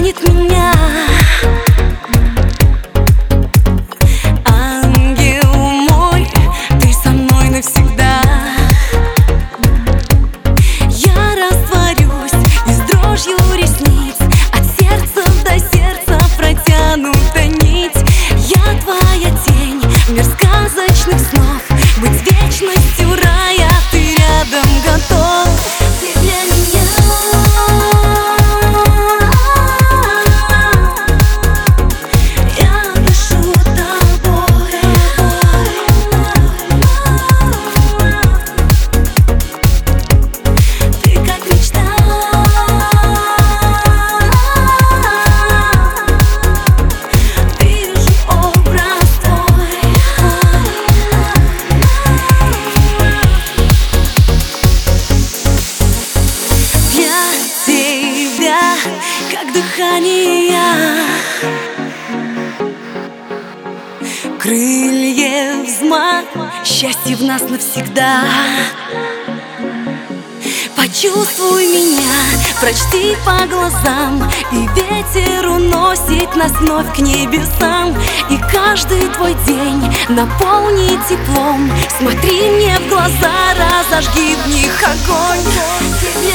манит меня. Ангел мой, ты со мной навсегда. Я растворюсь и с дрожью ресниц от сердца до сердца протянута нить. Я твоя тень, мир сказочных снов, быть вечностью рая, ты рядом готов. Ты для меня. Я дышу тобой. Ты как мечта. Вижу образ твой. Для тебя, как дыхание, крылья взмах, счастье в нас навсегда. Почувствуй меня, прочти по глазам, и ветер уносит нас вновь к небесам. И каждый твой день наполни теплом. Смотри мне в глаза, разожги в них огонь.